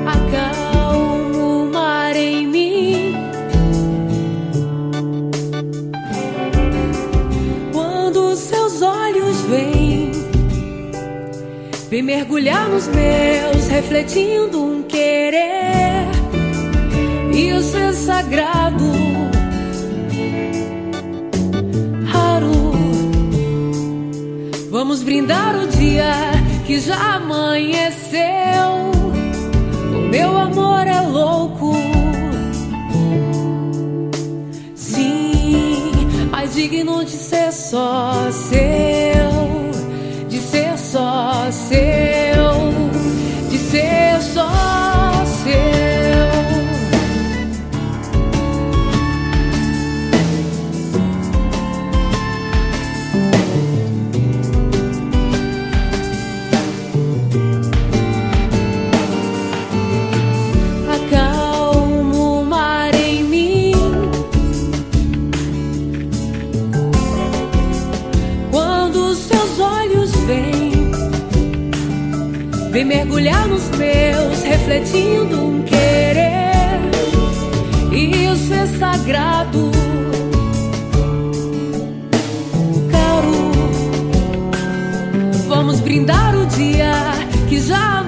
acalma o mar em mim. Quando seus olhos vêm mergulhar nos meus, refletindo um querer, isso é sagrado, raro. Vamos brindar o dia que já amanheceu. O meu amor é louco, sim, mas digno de ser só seu, de ser só seu, de ser só seu. Vem mergulhar nos meus, refletindo um querer, isso é sagrado, caro. Vamos brindar o dia que já